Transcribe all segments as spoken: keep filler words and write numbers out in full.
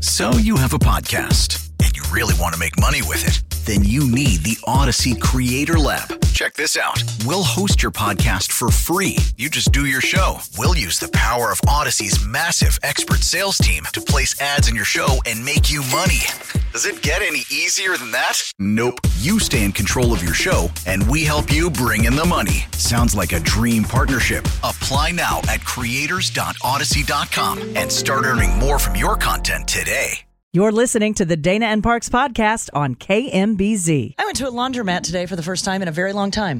So you have a podcast and you really want to make money with it. Then you need the Odyssey Creator Lab. Check this out. We'll host your podcast for free. You just do your show. We'll use the power of Odyssey's massive expert sales team to place ads in your show and make you money. Does it get any easier than that? Nope. You stay in control of your show, and we help you bring in the money. Sounds like a dream partnership. Apply now at creators dot odyssey dot com and start earning more from your content today. You're listening to the Dana and Parks podcast on K M B Z. I went to a laundromat today for the first time in a very long time.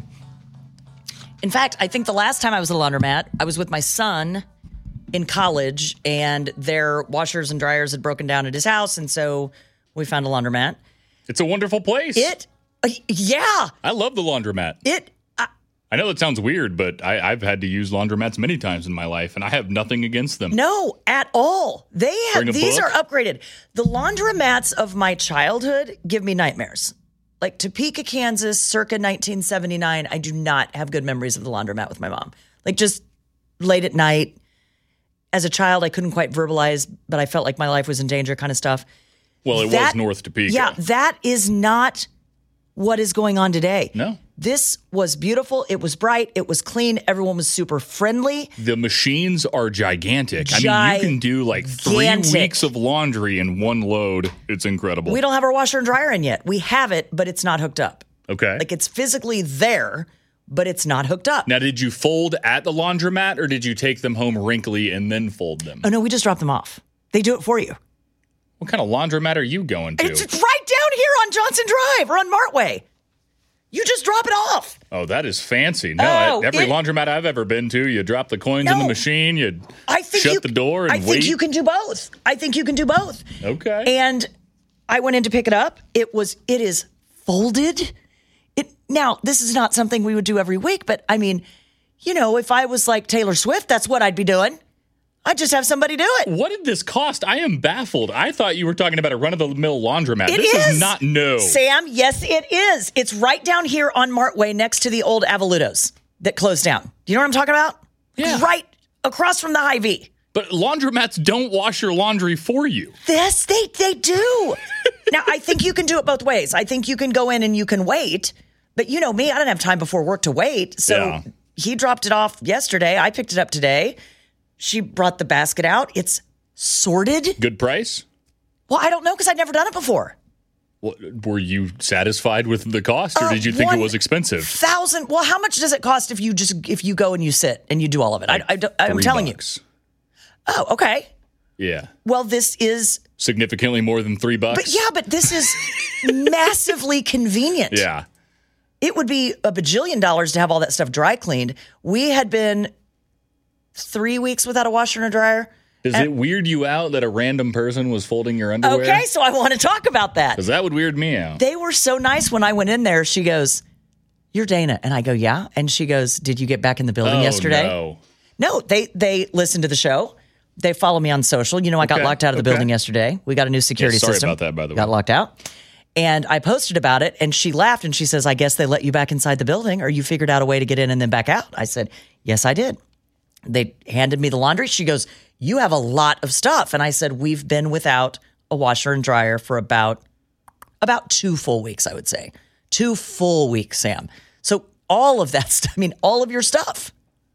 In fact, I think the last time I was at a laundromat, I was with my son in college, and their washers and dryers had broken down at his house, and so we found a laundromat. It's a wonderful place. It, uh, yeah. I love the laundromat. It. Uh, I know that sounds weird, but I, I've had to use laundromats many times in my life, and I have nothing against them. No, at all. They have, these book. are upgraded. The laundromats of my childhood give me nightmares. Like Topeka, Kansas, circa nineteen seventy-nine, I do not have good memories of the laundromat with my mom. Like just late at night. As a child, I couldn't quite verbalize, but I felt like my life was in danger kind of stuff. Well, it that, was North Topeka. Yeah, that is not what is going on today. No. This was beautiful. It was bright. It was clean. Everyone was super friendly. The machines are gigantic. I mean, you can do like three Gigantic. weeks of laundry in one load. It's incredible. We don't have our washer and dryer in yet. We have it, but it's not hooked up. Okay. Like it's physically there, but it's not hooked up. Now, did you fold at the laundromat, or did you take them home wrinkly and then fold them? Oh, no, we just drop them off. They do it for you. What kind of laundromat are you going to? It's right down here on Johnson Drive or on Martway. You just drop it off. Oh, that is fancy. No, Oh, every it- laundromat I've ever been to, you drop the coins in the No. machine, you I think shut you, the door and I wait. think you can do both. I think you can do both. Okay. And I went in to pick it up. It was, it is folded. It now, this is not something we would do every week, but I mean, you know, if I was like Taylor Swift, that's what I'd be doing. I'd just have somebody do it. What did this cost? I am baffled. I thought you were talking about a run-of-the-mill laundromat. It this is. is not no. Sam, yes, it is. It's right down here on Martway next to the old Avaludos that closed down. Do you know what I'm talking about? Yeah. Right across from the Hy-Vee. But laundromats don't wash your laundry for you. Yes, they, they do. Now, I think you can do it both ways. I think you can go in and you can wait. But you know me, I don't have time before work to wait. So Yeah. he dropped it off yesterday. I picked it up today. She brought the basket out. It's sorted. Good price? Well, I don't know because I'd never done it before. Well, were you satisfied with the cost, or Uh, did you think one it was expensive? Thousand. Well, how much does it cost if you just if you go and you sit and you do all of it? I, I, don't- I'm Three telling bucks. you. Oh, okay. Yeah. Well, this is. Significantly more than three bucks? But yeah, but this is massively convenient. Yeah. It would be a bajillion dollars to have all that stuff dry cleaned. We had been three weeks without a washer and a dryer. Does And- it weird you out that a random person was folding your underwear? Okay, so I want to talk about that. Because that would weird me out. They were so nice when I went in there. She goes, "You're Dana," and I go, "Yeah." And she goes, "Did you get back in the building oh, yesterday?" no. No, they they listened to the show. They follow me on social. You know, I got Okay, locked out of the okay. building yesterday. We got a new security Yeah, sorry system. about that, by the way. Got locked out. And I posted about it, and she laughed, and she says, "I guess they let you back inside the building, or you figured out a way to get in and then back out." I said, "Yes, I did." They handed me the laundry. She goes, "You have a lot of stuff." And I said, "We've been without a washer and dryer for about about two full weeks, I would say. Two full weeks, Sam. So all of that stuff, I mean, all of your stuff.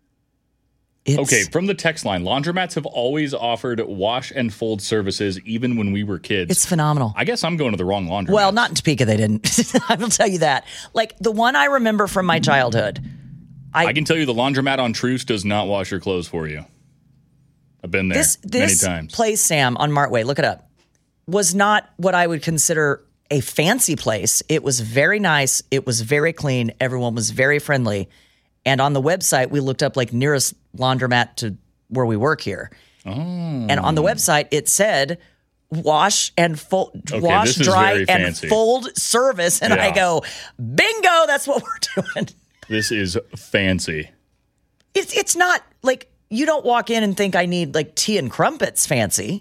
It's, Okay, from the text line, laundromats have always offered wash and fold services even when we were kids. It's phenomenal. I guess I'm going to the wrong laundromat. Well, not in Topeka, they didn't. I will tell you that. Like the one I remember from my childhood. I, I can tell you the laundromat on Truce does not wash your clothes for you. I've been there this this many times. place, Sam, on Martway, look it up, was not what I would consider a fancy place. It was very nice. It was very clean. Everyone was very friendly. And on the website, we looked up like nearest laundromat to where we work here. Oh. And on the website, it said wash and fold, Okay, wash, this is dry, very and fancy. fold service. And I Yeah. go, bingo, that's what we're doing. This is fancy. It's it's not like you don't walk in and think I need like tea and crumpets fancy,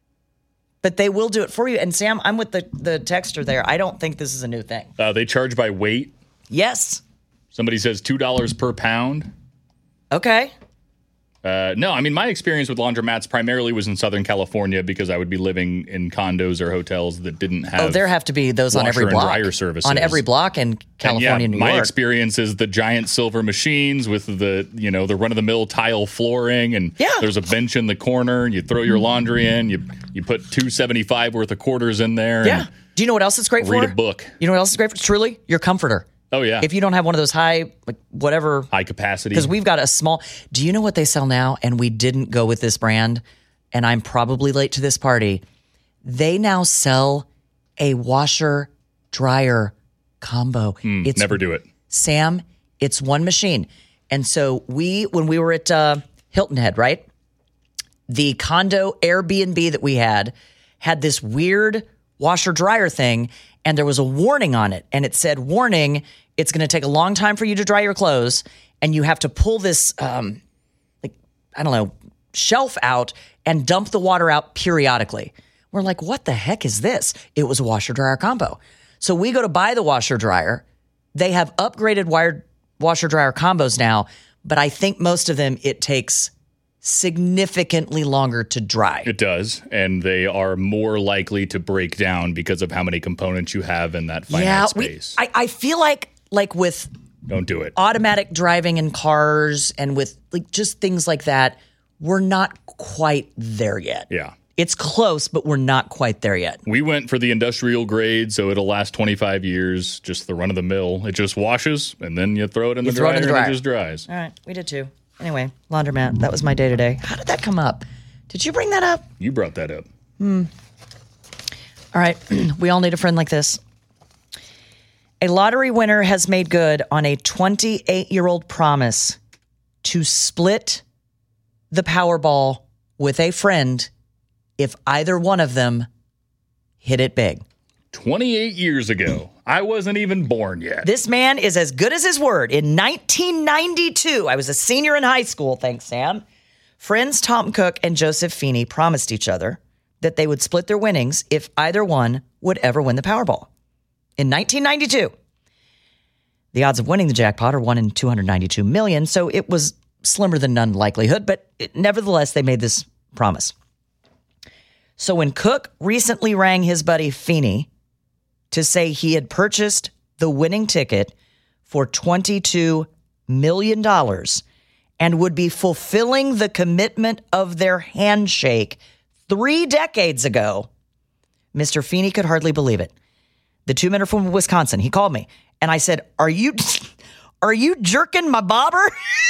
but they will do it for you. And Sam, I'm with the, the texter there. I don't think this is a new thing. Uh, they charge by weight. Yes. Somebody says two dollars per pound. Okay. Uh, no, I mean, my experience with laundromats primarily was in Southern California because I would be living in condos or hotels that didn't have. Oh, there have to be those on every washer block. and dryer services. On every block in California, and yeah, New my York. experience is the giant silver machines with the, you know, the run-of-the-mill tile flooring, and Yeah. there's a bench in the corner, and you throw your laundry in, you you put two seventy-five worth of quarters in there. Yeah. And Do you know what else it's great read for? a book. You know what else is great for? Truly, your comforter. Oh, yeah. If you don't have one of those high, like whatever, High capacity. because we've got a small. Do you know what they sell now? And we didn't go with this brand, and I'm probably late to this party. They now sell a washer dryer combo. Mm, it's never do it. Sam, it's one machine. And so we, when we were at uh, Hilton Head, right? The condo Airbnb that we had had this weird washer dryer thing, and there was a warning on it. And it said, warning, it's going to take a long time for you to dry your clothes, and you have to pull this, um, like, I don't know, shelf out and dump the water out periodically. We're like, what the heck is this? It was a washer dryer combo. So we go to buy the washer dryer. They have upgraded wired washer dryer combos now, but I think most of them it takes significantly longer to dry. It does, and they are more likely to break down because of how many components you have in that finite yeah, we, space. I, I feel like like with Don't do it. automatic driving in cars and with like just things like that, we're not quite there yet. Yeah. It's close, but we're not quite there yet. We went for the industrial grade, so it'll last twenty-five years, just the run of the mill. It just washes, and then you throw it in, You the, throw it dryer, in the and dryer. it just dries. All right, we did too. Anyway, laundromat, that was my day today. How did that come up? Did you bring that up? You brought that up. All right, we all need a friend like this. A lottery winner has made good on a twenty-eight-year-old promise to split the Powerball with a friend if either one of them hit it big. twenty-eight years ago. I wasn't even born yet. This man is as good as his word. In nineteen ninety-two, I was a senior in high school, thanks, Sam. Friends Tom Cook and Joseph Feeney promised each other that they would split their winnings if either one would ever win the Powerball. In nineteen ninety-two, the odds of winning the jackpot are one in two hundred ninety-two million, so it was slimmer than none likelihood, but it, nevertheless, they made this promise. So when Cook recently rang his buddy Feeney to say he had purchased the winning ticket for twenty-two million dollars and would be fulfilling the commitment of their handshake three decades ago, Mister Feeney could hardly believe it. The two men are from Wisconsin. He called me, and I said, are you, are you jerking my bobber?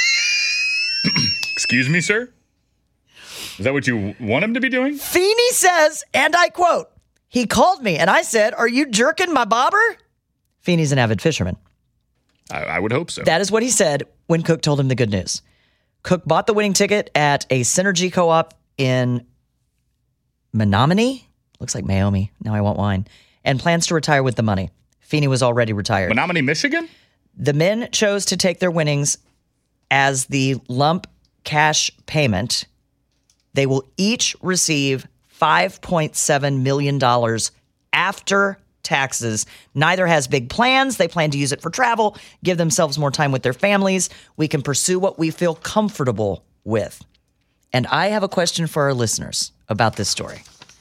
Excuse me, sir? Is that what you want him to be doing? Feeney says, and I quote, he called me, and I said, are you jerking my bobber? Feeney's an avid fisherman. I, I would hope so. That is what he said when Cook told him the good news. Cook bought the winning ticket at a Synergy co-op in Menominee. Looks like Mayomi. Now I want wine. And plans to retire with the money. Feeney was already retired. Menominee, Michigan? The men chose to take their winnings as the lump cash payment. They will each receive five point seven million dollars after taxes. Neither has big plans. They plan to use it for travel, give themselves more time with their families. We can pursue what we feel comfortable with. And I have a question for our listeners about this story.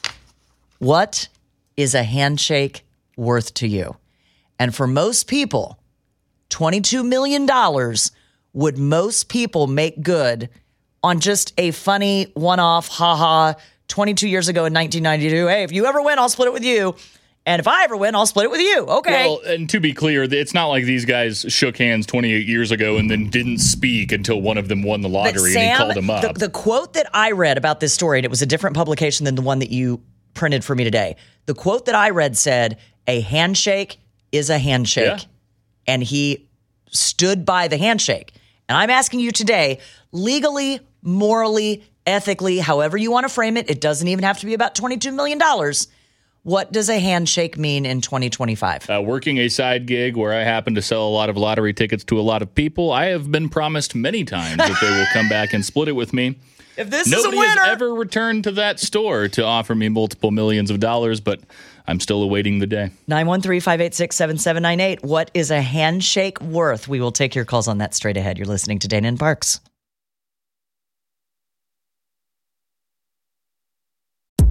What is a handshake worth to you? And for most people, twenty-two million dollars would most people make good on just a funny one-off, haha, twenty-two years ago in nineteen ninety-two. Hey, if you ever win, I'll split it with you. And if I ever win, I'll split it with you. Okay. Well, and to be clear, it's not like these guys shook hands twenty-eight years ago and then didn't speak until one of them won the lottery But and Sam, he called him up. The, the quote that I read about this story, and it was a different publication than the one that you printed for me today. The quote that I read said, a handshake is a handshake. Yeah. And he stood by the handshake. And I'm asking you today, legally, morally, ethically, however you want to frame it, it doesn't even have to be about twenty-two million dollars. What does a handshake mean in twenty twenty-five? Uh, working a side gig where I happen to sell a lot of lottery tickets to a lot of people, I have been promised many times that they will come back and split it with me. If this Nobody is a winner, has ever returned to that store to offer me multiple millions of dollars, but I'm still awaiting the day. nine one three, five eight six, seven seven nine eight. What is a handshake worth? We will take your calls on that straight ahead. You're listening to Dana and Parks.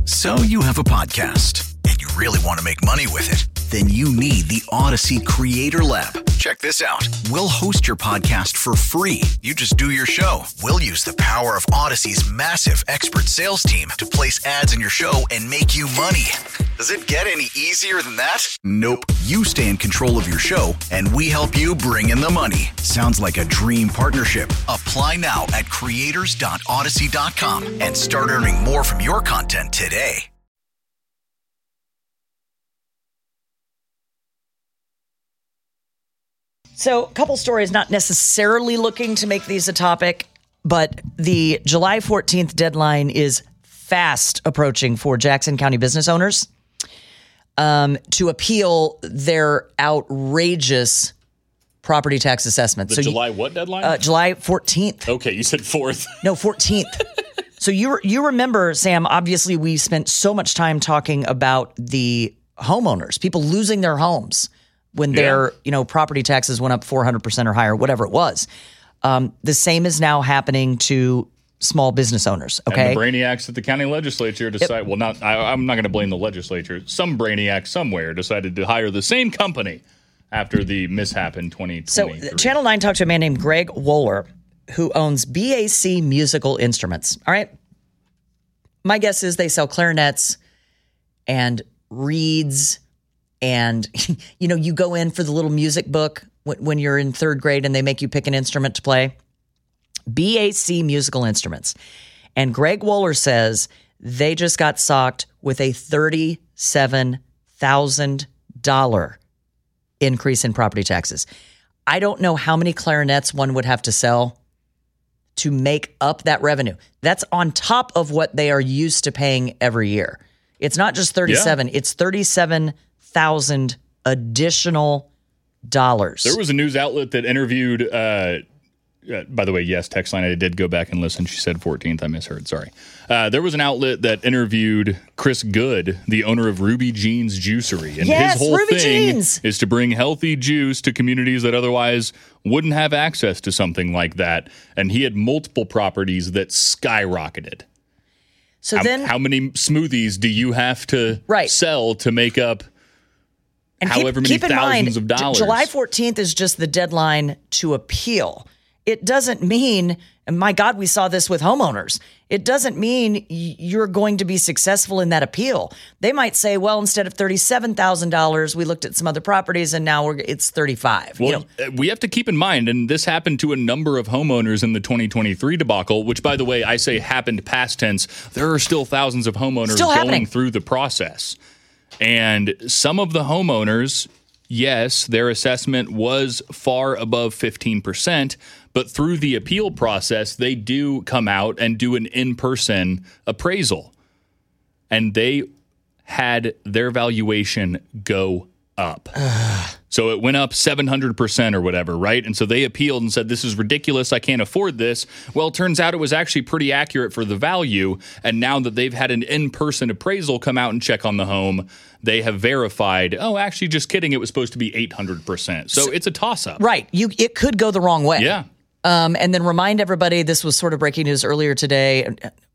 So you have a podcast and you really want to make money with it. Then you need the Odyssey Creator Lab. Check this out. We'll host your podcast for free. You just do your show. We'll use the power of Odyssey's massive expert sales team to place ads in your show and make you money. Does it get any easier than that? Nope. You stay in control of your show and we help you bring in the money. Sounds like a dream partnership. Apply now at creators dot odyssey dot com and start earning more from your content today. So, a couple stories, not necessarily looking to make these a topic, but the July fourteenth deadline is fast approaching for Jackson County business owners um, to appeal their outrageous property tax assessments. The so July you, what deadline? Uh, July fourteenth. Okay, you said fourth. No, fourteenth. So you you remember, Sam, obviously we spent so much time talking about the homeowners, people losing their homes when Yeah. their, you know, property taxes went up four hundred percent or higher, whatever it was. Um, the same is now happening to small business owners, okay? And the brainiacs at the county legislature decide, well, not I, I'm not going to blame the legislature. Some brainiac somewhere decided to hire the same company after the mishap in twenty twenty-three. So Channel nine talked to a man named Greg Wohler, who owns B A C Musical Instruments, all right? My guess is they sell clarinets and reeds. And, you know, you go in for the little music book when, when you're in third grade and they make you pick an instrument to play. B A C Musical Instruments. And Greg Wohler says they just got socked with a thirty-seven thousand dollars increase in property taxes. I don't know how many clarinets one would have to sell to make up that revenue. That's on top of what they are used to paying every year. It's not just thirty-seven, yeah. It's thirty-seven thousand additional dollars. There was a news outlet that interviewed, uh, uh, by the way, yes, text line, I did go back and listen. She said fourteenth. I misheard. Sorry. Uh, there was an outlet that interviewed Chris Good, the owner of Ruby Jeans Juicery. And yes, his whole Ruby thing Jeans. is to bring healthy juice to communities that otherwise wouldn't have access to something like that. And he had multiple properties that skyrocketed. So how, then, how many smoothies do you have to right. sell to make up and however keep, many keep in thousands mind, of dollars? J- July fourteenth is just the deadline to appeal. It doesn't mean, and my God, we saw this with homeowners. It doesn't mean y- you're going to be successful in that appeal. They might say, well, instead of thirty-seven thousand dollars, we looked at some other properties and now we're, it's thirty-five. Well, you know? we have to keep in mind, and this happened to a number of homeowners in the twenty twenty-three debacle, which, by the way, I say happened past tense. There are still thousands of homeowners Still going happening. through the process. And some of the homeowners, yes, their assessment was far above fifteen percent, but through the appeal process, they do come out and do an in-person appraisal. And they had their valuation go up. So it went up seven hundred percent or whatever, right? And so they appealed and said, this is ridiculous. I can't afford this. Well, it turns out it was actually pretty accurate for the value. And now that they've had an in-person appraisal come out and check on the home, they have verified, oh, actually, just kidding. It was supposed to be eight hundred percent. So, so it's a toss-up. Right. You, it could go the wrong way. Yeah. Um, and then remind everybody, this was sort of breaking news earlier today.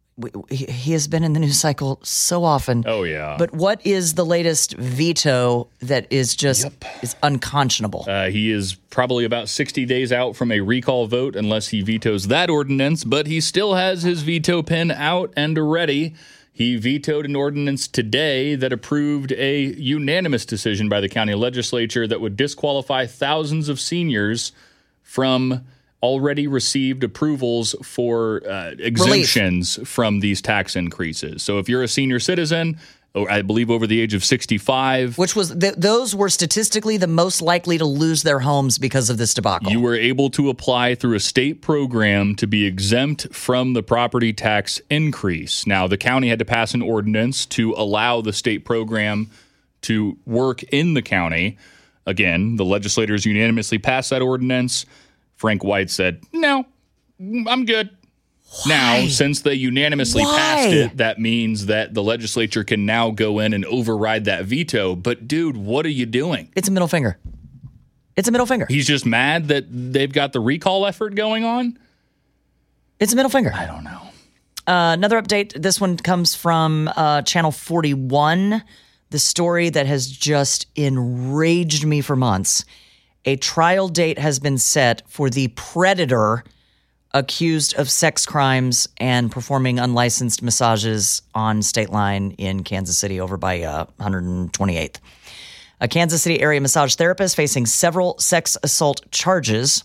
He has been in the news cycle so often. Oh, yeah. But what is the latest veto that is just yep. is unconscionable? Uh, he is probably about sixty days out from a recall vote unless he vetoes that ordinance, but he still has his veto pen out and ready. He vetoed an ordinance today that approved a unanimous decision by the county legislature that would disqualify thousands of seniors from already received approvals for uh, exemptions Relief. from these tax increases. So if you're a senior citizen, or I believe over the age of sixty-five. Which was, th- those were statistically the most likely to lose their homes because of this debacle. You were able to apply through a state program to be exempt from the property tax increase. Now, the county had to pass an ordinance to allow the state program to work in the county. Again, the legislators unanimously passed that ordinance. Frank White said, no, I'm good. Why? Now, since they unanimously Why? passed it, that means that the legislature can now go in and override that veto. But, dude, what are you doing? It's a middle finger. It's a middle finger. He's just mad that they've got the recall effort going on? It's a middle finger. I don't know. Uh, another update. This one comes from uh, Channel forty-one. The story that has just enraged me for months. A trial date has been set for the predator accused of sex crimes and performing unlicensed massages on State Line in Kansas City over by uh, one hundred twenty-eighth. A Kansas City area massage therapist facing several sex assault charges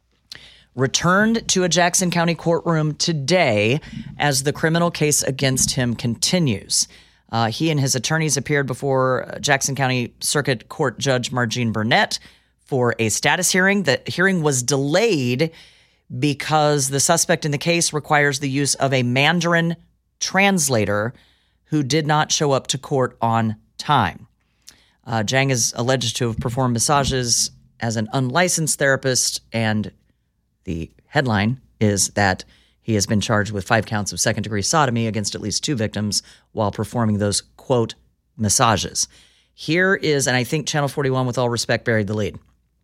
returned to a Jackson County courtroom today as the criminal case against him continues. Uh, he and his attorneys appeared before Jackson County Circuit Court Judge Margene Burnett for a status hearing. The hearing was delayed because the suspect in the case requires the use of a Mandarin translator who did not show up to court on time. Uh, Jang is alleged to have performed massages as an unlicensed therapist, and the headline is that he has been charged with five counts of second-degree sodomy against at least two victims while performing those, quote, massages. Here is, and I think Channel forty-one, with all respect, buried the lead.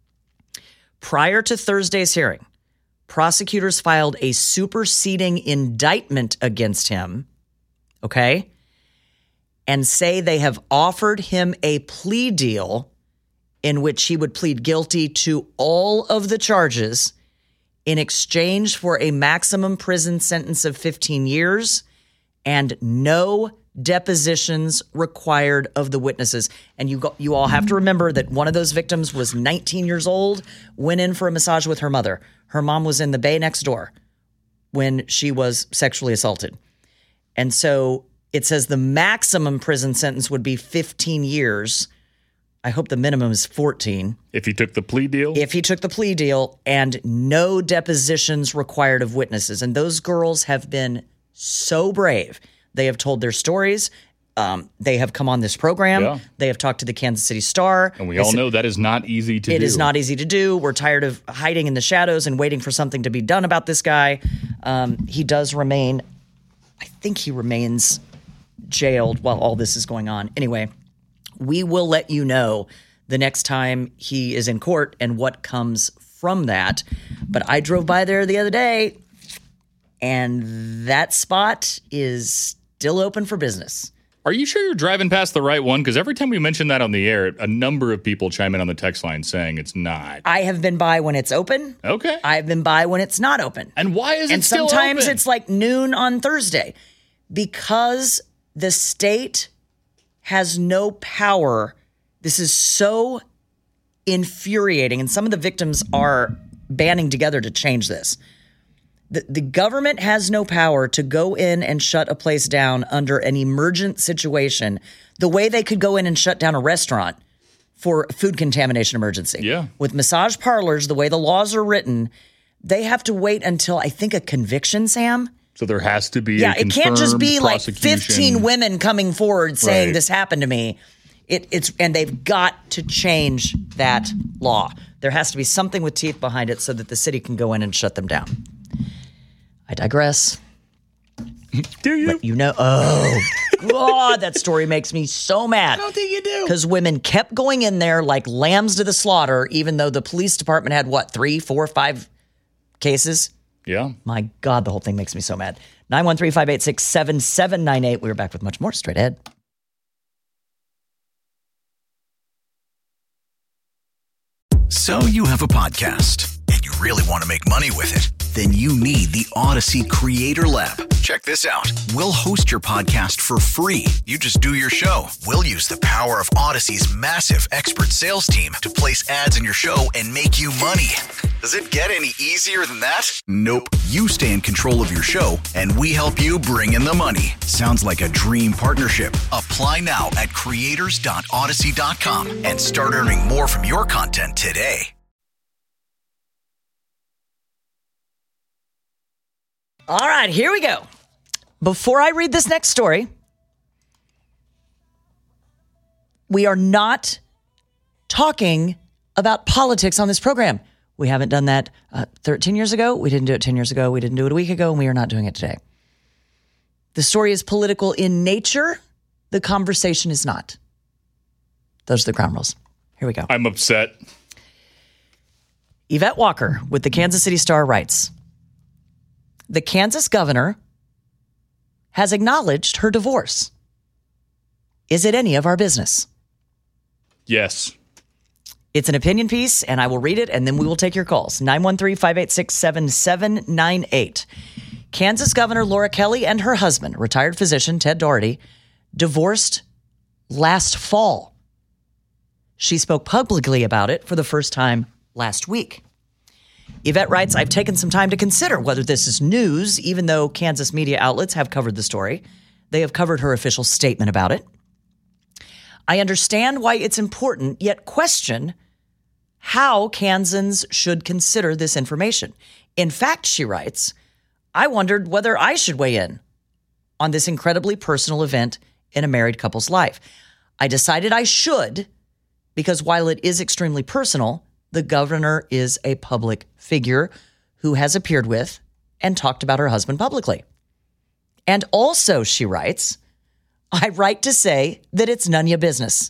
Prior to Thursday's hearing, prosecutors filed a superseding indictment against him, okay, and say they have offered him a plea deal in which he would plead guilty to all of the charges in exchange for a maximum prison sentence of fifteen years and no depositions required of the witnesses. And you go, you all have to remember that one of those victims was nineteen years old, went in for a massage with her mother. Her mom was in the bay next door when she was sexually assaulted. And so it says the maximum prison sentence would be fifteen years. I hope the minimum is fourteen. If he took the plea deal? If he took the plea deal, and no depositions required of witnesses. And those girls have been so brave. They have told their stories. Um, they have come on this program. Yeah. They have talked to the Kansas City Star. And we They all said, know that is not easy to It do. is not easy to do. We're tired of hiding in the shadows and waiting for something to be done about this guy. Um, he does remain, I think he remains jailed while all this is going on. Anyway, we will let you know the next time he is in court and what comes from that. But I drove by there the other day, and that spot is still open for business. Are you sure you're driving past the right one? Because every time we mention that on the air, a number of people chime in on the text line saying it's not. I have been by when it's open. Okay. I've been by when it's not open. And why is it and still sometimes open? it's like noon on Thursday, because the state has no power. This is so infuriating, and some of the victims are banding together to change this. The, the government has no power to go in and shut a place down under an emergent situation the way they could go in and shut down a restaurant for food contamination emergency. Yeah. With massage parlors, the way the laws are written, they have to wait until, I think, a conviction, Sam. So there has to be Yeah, a it can't just be like prosecution. fifteen women coming forward saying Right. this happened to me. It, it's and they've got to change that law. There has to be something with teeth behind it so that the city can go in and shut them down. I digress. Do you? But you know, oh, God, that story makes me so mad. I don't think you do. Because women kept going in there like lambs to the slaughter, even though the police department had, what, three, four, five cases? Yeah. My God, the whole thing makes me so mad. nine one three, five eight six, seven seven nine eight. We are back with much more straight ahead. So you have a podcast and you really want to make money with it. Then you need the Odyssey Creator Lab. Check this out. We'll host your podcast for free. You just do your show. We'll use the power of Odyssey's massive expert sales team to place ads in your show and make you money. Does it get any easier than that? Nope. You stay in control of your show and we help you bring in the money. Sounds like a dream partnership. Apply now at creators dot odyssey dot com and start earning more from your content today. All right, here we go. Before I read this next story, we are not talking about politics on this program. We haven't done that uh, thirteen years ago. We didn't do it ten years ago. We didn't do it a week ago, and we are not doing it today. The story is political in nature. The conversation is not. Those are the ground rules. Here we go. I'm upset. Yvette Walker with the Kansas City Star writes, the Kansas governor has acknowledged her divorce. Is it any of our business? Yes. It's an opinion piece, and I will read it, and then we will take your calls. nine one three, five eight six, seven seven nine eight. Kansas Governor Laura Kelly and her husband, retired physician Ted Doherty, divorced last fall. She spoke publicly about it for the first time last week. Yvette writes, I've taken some time to consider whether this is news, even though Kansas media outlets have covered the story. They have covered her official statement about it. I understand why it's important, yet question how Kansans should consider this information. In fact, she writes, I wondered whether I should weigh in on this incredibly personal event in a married couple's life. I decided I should because while it is extremely personal, the governor is a public figure who has appeared with and talked about her husband publicly. And also, she writes, I write to say that it's none of your business.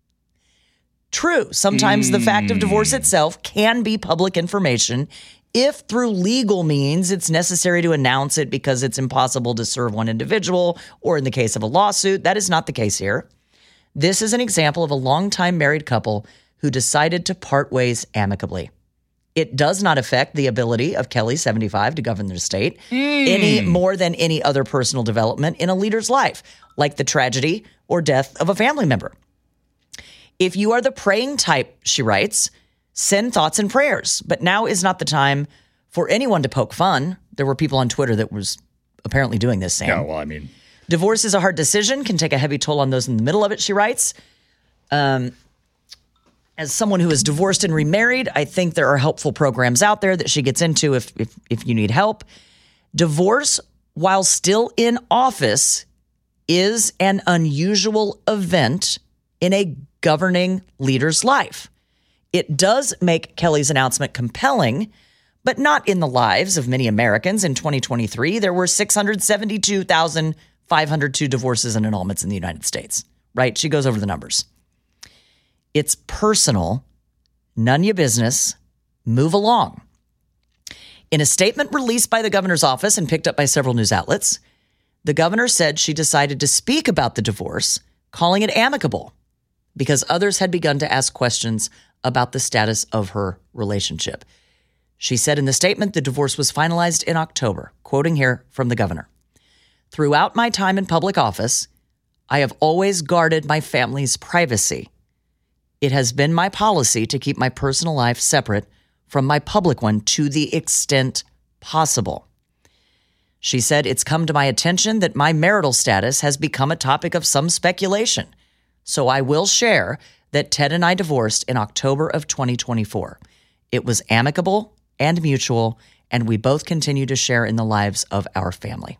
True, sometimes mm. the fact of divorce itself can be public information if through legal means it's necessary to announce it because it's impossible to serve one individual, or in the case of a lawsuit. That is not the case here. This is an example of a longtime married couple who decided to part ways amicably. It does not affect the ability of Kelly, seventy-five, to govern the state mm. any more than any other personal development in a leader's life, like the tragedy or death of a family member. If you are the praying type, she writes, send thoughts and prayers, but now is not the time for anyone to poke fun. There were people on Twitter that was apparently doing this, Sam. Yeah, well, I mean. Divorce is a hard decision, can take a heavy toll on those in the middle of it, she writes. Um, as someone who is divorced and remarried, I think there are helpful programs out there that she gets into if if, if you need help. Divorce, while still in office, is an unusual event in a governing leader's life. It does make Kelly's announcement compelling, but not in the lives of many Americans. In twenty twenty-three, there were six hundred seventy-two thousand five hundred two divorces and annulments in the United States, right? She goes over the numbers. It's personal, none of your business, move along. In a statement released by the governor's office and picked up by several news outlets, the governor said she decided to speak about the divorce, calling it amicable, because others had begun to ask questions about the status of her relationship. She said in the statement the divorce was finalized in October, quoting here from the governor. Throughout my time in public office, I have always guarded my family's privacy. It has been my policy to keep my personal life separate from my public one to the extent possible. She said, it's come to my attention that my marital status has become a topic of some speculation. So I will share that Ted and I divorced in October of twenty twenty-four. It was amicable and mutual, and we both continue to share in the lives of our family.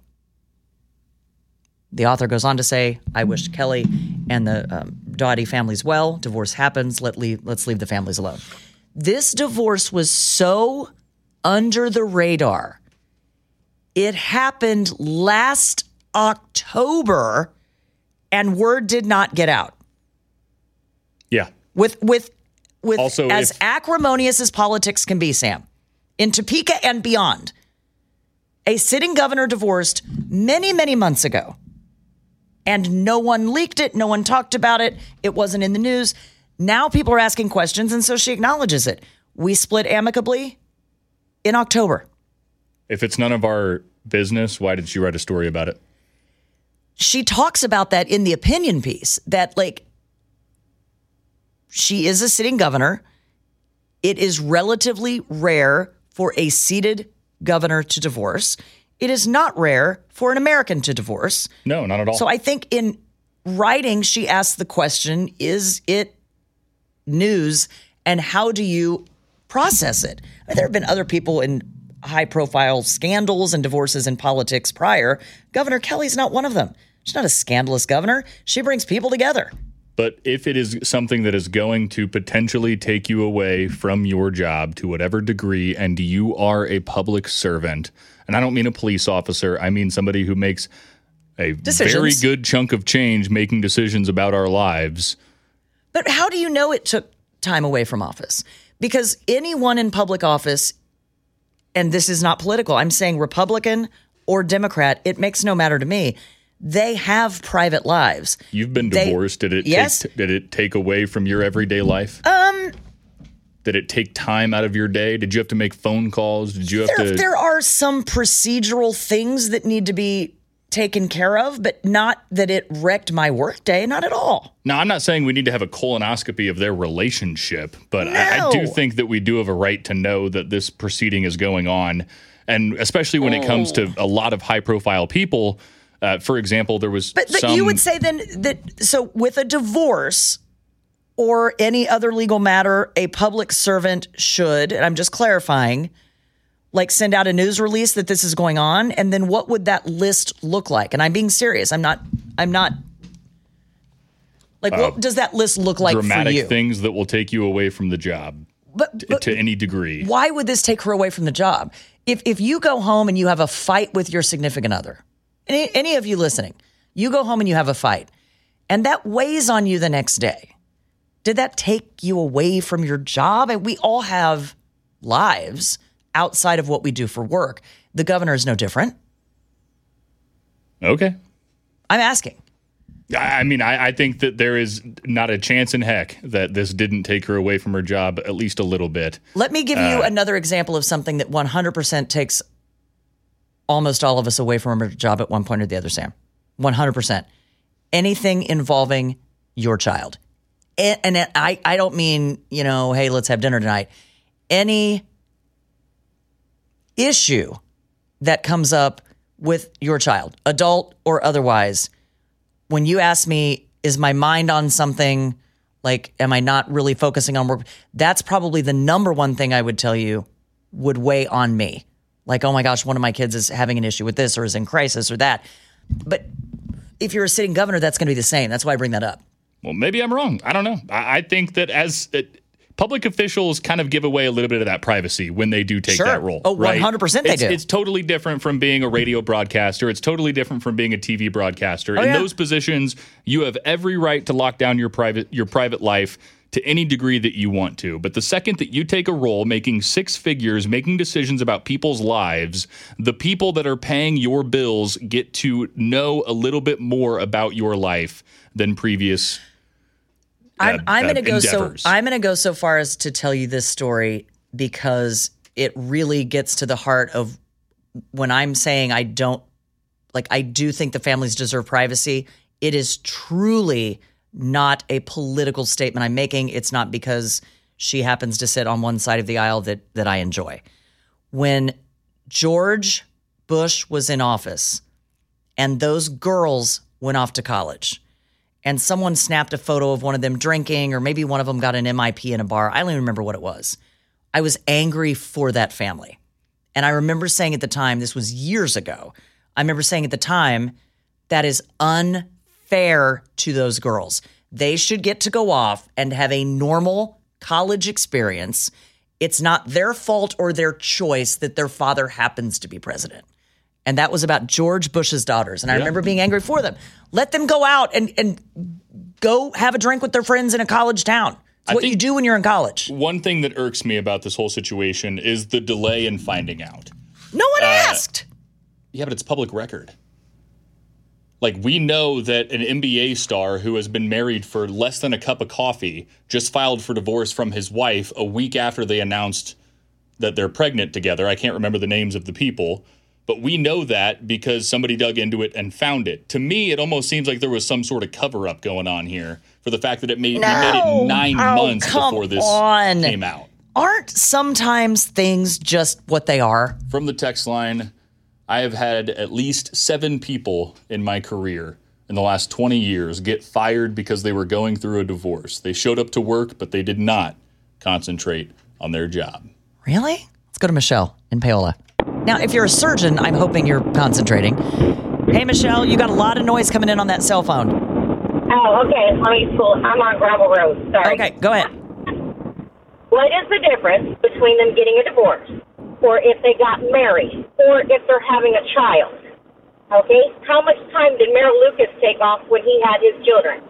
The author goes on to say, I wish Kelly and the um, Doughty families well. Divorce happens. Let leave, let's leave the families alone. This divorce was so under the radar. It happened last October, and word did not get out. Yeah. With with with also, as if- acrimonious as politics can be, Sam, in Topeka and beyond, a sitting governor divorced many, many months ago. And no one leaked it. No one talked about it. It wasn't in the news. Now people are asking questions, and so she acknowledges it. We split amicably in October. If it's none of our business, why did she write a story about it? She talks about that in the opinion piece, that like she is a sitting governor. It is relatively rare for a seated governor to divorce. It is not rare for an American to divorce. No, not at all. So I think in writing, she asked the question, is it news, and how do you process it? I mean, there have been other people in high-profile scandals and divorces in politics prior. Governor Kelly's not one of them. She's not a scandalous governor. She brings people together. But if it is something that is going to potentially take you away from your job to whatever degree, and you are a public servant, and I don't mean a police officer, I mean somebody who makes a Decisions. very good chunk of change making decisions about our lives. But how do you know it took time away from office? Because anyone in public office, and this is not political, I'm saying Republican or Democrat, it makes no matter to me. They have private lives. You've been They- divorced. Did it Yes. take, did it take away from your everyday life? Um, Did it take time out of your day? Did you have to make phone calls? Did you have there, to there are some procedural things that need to be taken care of, but not that it wrecked my workday. Not at all. Now, I'm not saying we need to have a colonoscopy of their relationship, but I, I No. do think that we do have a right to know that this proceeding is going on. And especially when it comes to a lot of high profile people. Uh, for example, there was But, but some. you would say then that, so with a divorce or any other legal matter, a public servant should, and I'm just clarifying, like send out a news release that this is going on. And then what would that list look like? And I'm being serious. I'm not, I'm not, like, what Uh, does that list look like for dramatic you? things that will take you away from the job But, but to any degree. why would this take her away from the job? If if you go home and you have a fight with your significant other, any, any of you listening, you go home and you have a fight, and that weighs on you the next day. Did that take you away from your job? And we all have lives outside of what we do for work. The governor is no different. Okay. I'm asking. I I mean, I, I think that there is not a chance in heck that this didn't take her away from her job at least a little bit. Let me give Uh, you another example of something that one hundred percent takes almost all of us away from our job at one point or the other, Sam. one hundred percent. Anything involving your child. And, and I, I don't mean, you know, hey, let's have dinner tonight. Any issue that comes up with your child, adult or otherwise, when you ask me, is my mind on something? Like, am I not really focusing on work? That's probably the number one thing I would tell you would weigh on me. Like, oh my gosh, one of my kids is having an issue with this or is in crisis or that. But if you're a sitting governor, that's going to be the same. That's why I bring that up. Well, maybe I'm wrong. I don't know. I, I think that as it, public officials kind of give away a little bit of that privacy when they do take Sure. that role. Oh, right? one hundred percent they it's, do. It's totally different from being a radio broadcaster. It's totally different from being a T V broadcaster. Oh, In yeah. those positions, you have every right to lock down your private your private life to any degree that you want to. But the second that you take a role making six figures, making decisions about people's lives, the people that are paying your bills get to know a little bit more about your life than previous I'm, uh, I'm uh, going to go so endeavors. I'm going to go so far as to tell you this story because it really gets to the heart of when I'm saying I don't like I do think the families deserve privacy. It is truly not a political statement I'm making. It's not because she happens to sit on one side of the aisle that that I enjoy. When George Bush was in office and those girls went off to college, and someone snapped a photo of one of them drinking, or maybe one of them got an M I P in a bar. I don't even remember what it was. I was angry for that family. And I remember saying at the time, this was years ago, I remember saying at the time, that is unfair to those girls. They should get to go off and have a normal college experience. It's not their fault or their choice that their father happens to be president. And that was about George Bush's daughters. And I Yeah. remember being angry for them. Let them go out and, and go have a drink with their friends in a college town. It's I what you think- do when you're in college. One thing that irks me about this whole situation is the delay in finding out. No one Uh, asked. Yeah, but it's public record. Like, we know that an N B A star who has been married for less than a cup of coffee just filed for divorce from his wife a week after they announced that they're pregnant together. I can't remember the names of the people, but we know that because somebody dug into it and found it. To me, it almost seems like there was some sort of cover-up going on here for the fact that it made, we made No. it nine Oh, months come before this on. came out. Aren't sometimes things just what they are? From the text line, I have had at least seven people in my career in the last twenty years get fired because they were going through a divorce. They showed up to work, but they did not concentrate on their job. Really? Let's go to Michelle in Paola. Now, if you're a surgeon, I'm hoping you're concentrating. Hey, Michelle, you got a lot of noise coming in on that cell phone. Oh, okay. Let me pull. I'm on gravel road. Sorry. Okay, go ahead. What is the difference between them getting a divorce, or if they got married, or if they're having a child? Okay? How much time did Merrill Lucas take off when he had his children?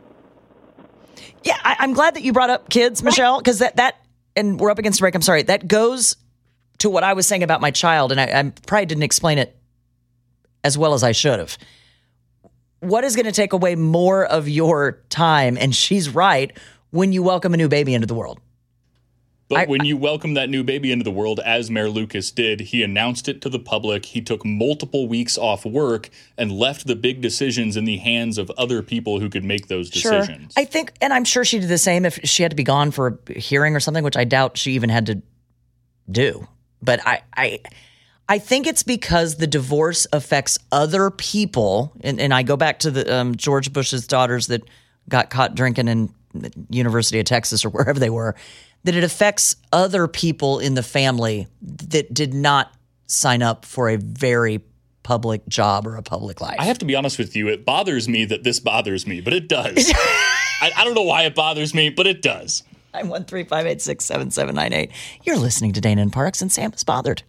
Yeah, I, I'm glad that you brought up kids, Michelle, because that, that, and we're up against a break, I'm sorry, that goes to what I was saying about my child, and I, I probably didn't explain it as well as I should have. What is going to take away more of your time? And she's right, when you welcome a new baby into the world. But I, when you welcome that new baby into the world, as Mayor Lucas did, he announced it to the public. He took multiple weeks off work and left the big decisions in the hands of other people who could make those decisions. Sure. I think, and I'm sure she did the same if she had to be gone for a hearing or something, which I doubt she even had to do. But I, I, I think it's because the divorce affects other people, and, and I go back to the um, George Bush's daughters that got caught drinking in the University of Texas or wherever they were. That it affects other people in the family that did not sign up for a very public job or a public life. I have to be honest with you. It bothers me that this bothers me, but it does. I, I don't know why it bothers me, but it does. nine one three, five eight six, seven seven nine eight. You're listening to Dana and Parks, and Sam is bothered.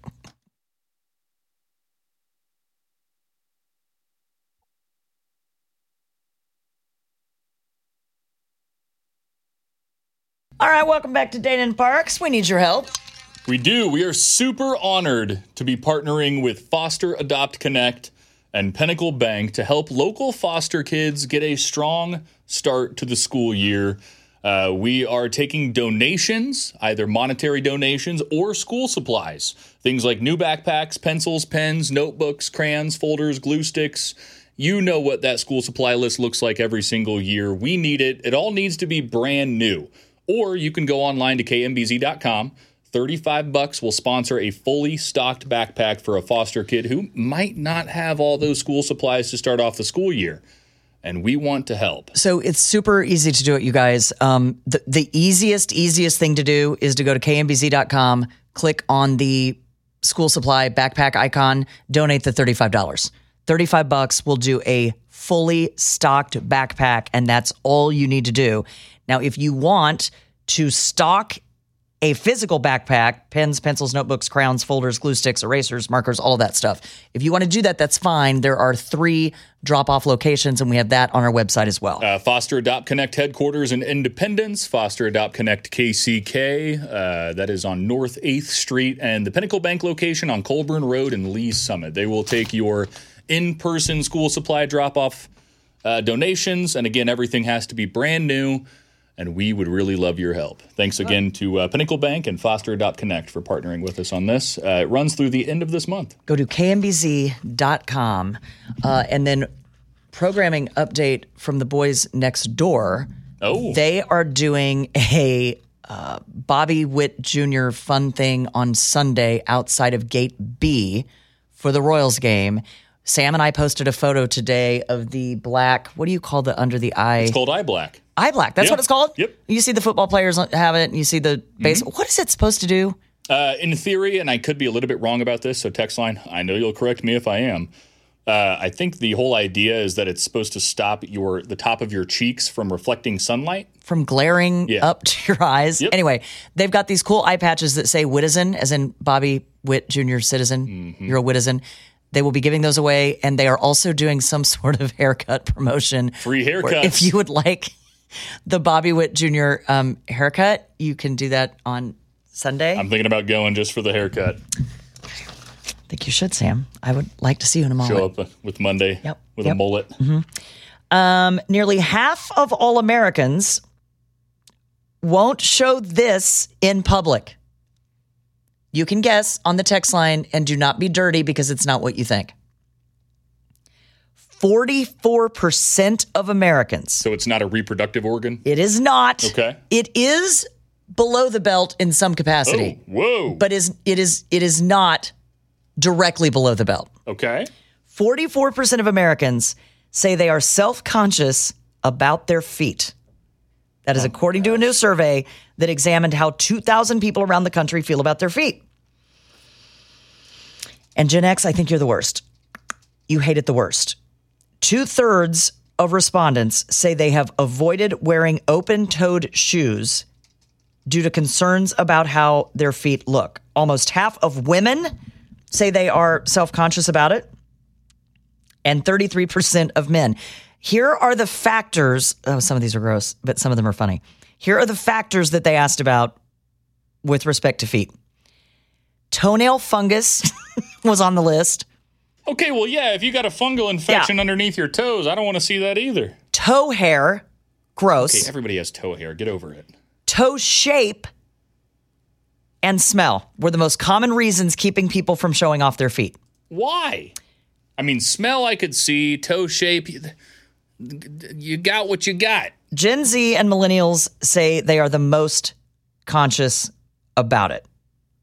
All right, welcome back to Dana and Parks. We need your help. We do. We are super honored to be partnering with Foster Adopt Connect and Pinnacle Bank to help local foster kids get a strong start to the school year. Uh, we are taking donations, either monetary donations or school supplies. Things like new backpacks, pencils, pens, notebooks, crayons, folders, glue sticks. You know what that school supply list looks like every single year. We need it. It all needs to be brand new. Or you can go online to K M B Z dot com. thirty-five bucks will sponsor a fully stocked backpack for a foster kid who might not have all those school supplies to start off the school year. And we want to help. So it's super easy to do it, you guys. Um, the, the easiest, easiest thing to do is to go to K M B Z dot com, click on the school supply backpack icon, donate the thirty-five dollars. thirty-five bucks will do a fully stocked backpack, and that's all you need to do. Now, if you want to stock a physical backpack, pens, pencils, notebooks, crayons, folders, glue sticks, erasers, markers, all of that stuff. If you want to do that, that's fine. There are three drop-off locations, and we have that on our website as well. Uh, Foster Adopt Connect headquarters in Independence, Foster Adopt Connect K C K, uh, that is on North eighth Street, and the Pinnacle Bank location on Colburn Road in Lee's Summit. They will take your in-person school supply drop-off uh, donations, and again, everything has to be brand new. And we would really love your help. Thanks again to uh, Pinnacle Bank and Foster Adopt Connect for partnering with us on this. Uh, it runs through the end of this month. Go to K M B Z dot com uh, and then programming update from the boys next door. Oh. They are doing a uh, Bobby Witt Junior fun thing on Sunday outside of Gate B for the Royals game. Sam and I posted a photo today of the black, what do you call the under the eye? It's called eye black. Eye black. That's Yeah. what it's called? Yep. You see the football players have it, and you see the base. Mm-hmm. What is it supposed to do? Uh, in theory, and I could be a little bit wrong about this, so text line, I know you'll correct me if I am. Uh, I think the whole idea is that it's supposed to stop your the top of your cheeks from reflecting sunlight. From glaring Yeah. up to your eyes. Yep. Anyway, they've got these cool eye patches that say Witizen, as in Bobby Witt Junior citizen. Mm-hmm. You're a Witizen. They will be giving those away, and they are also doing some sort of haircut promotion. Free haircuts. If you would like the Bobby Witt Junior Um, haircut, you can do that on Sunday. I'm thinking about going just for the haircut. I think you should, Sam. I would like to see you in a mullet. Show up with Monday Yep. with Yep. a mullet. Mm-hmm. Um, nearly half of all Americans won't show this in public. You can guess on the text line, and do not be dirty because it's not what you think. forty-four percent of Americans. So it's not a reproductive organ? It is not. Okay. It is below the belt in some capacity. Oh, whoa. But is it is it is not directly below the belt. Okay. forty-four percent of Americans say they are self-conscious about their feet. That is according to a new survey that examined how two thousand people around the country feel about their feet. And Gen X, I think you're the worst. You hate it the worst. Two-thirds of respondents say they have avoided wearing open-toed shoes due to concerns about how their feet look. Almost half of women say they are self-conscious about it, and thirty-three percent of men. Here are the factors. Oh, some of these are gross, but some of them are funny. Here are the factors that they asked about with respect to feet. Toenail fungus was on the list. Okay, well, yeah, if you got a fungal infection yeah. underneath your toes, I don't want to see that either. Toe hair, gross. Okay, everybody has toe hair. Get over it. Toe shape and smell were the most common reasons keeping people from showing off their feet. Why? I mean, smell I could see, toe shape, you got what you got. Gen Z and millennials say they are the most conscious about it.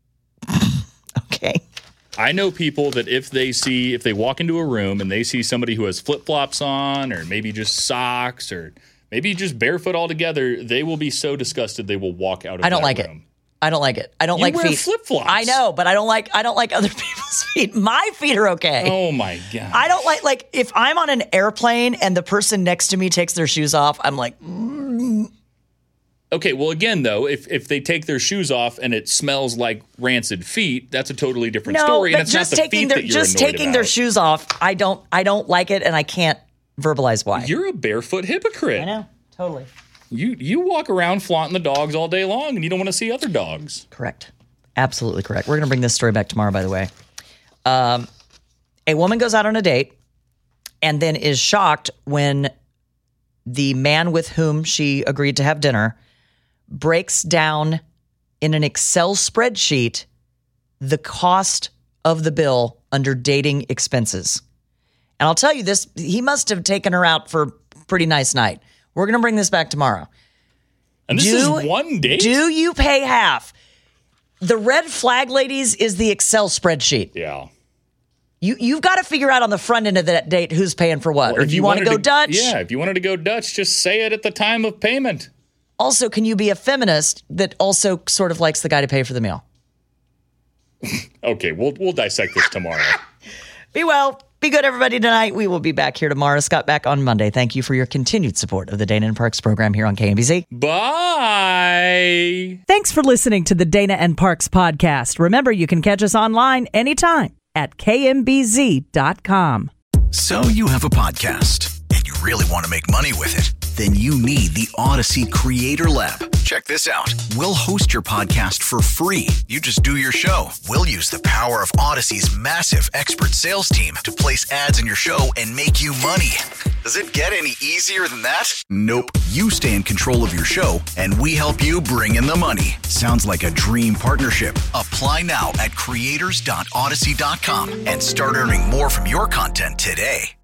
Okay. I know people that if they see, if they walk into a room and they see somebody who has flip-flops on or maybe just socks or maybe just barefoot altogether, they will be so disgusted they will walk out of I don't that like room. it. I don't like it. I don't you like wear feet. flip-flops. I know, but I don't like I don't like other people's feet. My feet are okay. Oh my God. I don't like like if I'm on an airplane and the person next to me takes their shoes off, I'm like mm. Okay, well again though, if if they take their shoes off and it smells like rancid feet, that's a totally different no, story. But and it's just not the taking feet their that you're just annoyed taking about. their shoes off, I don't I don't like it and I can't verbalize why. You're a barefoot hypocrite. I know, totally. You you walk around flaunting the dogs all day long and you don't want to see other dogs. Correct. Absolutely correct. We're going to bring this story back tomorrow, by the way. Um, a woman goes out on a date and then is shocked when the man with whom she agreed to have dinner breaks down in an Excel spreadsheet the cost of the bill under dating expenses. And I'll tell you this, he must have taken her out for a pretty nice night. We're going to bring this back tomorrow. And this do, is one date? Do you pay half? The red flag, ladies, is the Excel spreadsheet. Yeah. You, you've got to figure out on the front end of that date who's paying for what. Well, or if you, you want to go Dutch. Yeah, if you wanted to go Dutch, just say it at the time of payment. Also, can you be a feminist that also sort of likes the guy to pay for the meal? Okay, we'll we'll dissect this tomorrow. Be well. Be good, everybody, tonight. We will be back here tomorrow. Scott back on Monday. Thank you for your continued support of the Dana and Parks program here on K M B Z. Bye. Thanks for listening to the Dana and Parks podcast. Remember, you can catch us online anytime at K M B Z dot com. So you have a podcast and you really want to make money with it? Then you need the Odyssey Creator Lab. Check this out. We'll host your podcast for free. You just do your show. We'll use the power of Odyssey's massive expert sales team to place ads in your show and make you money. Does it get any easier than that? Nope. You stay in control of your show, and we help you bring in the money. Sounds like a dream partnership. Apply now at creators dot odyssey dot com and start earning more from your content today.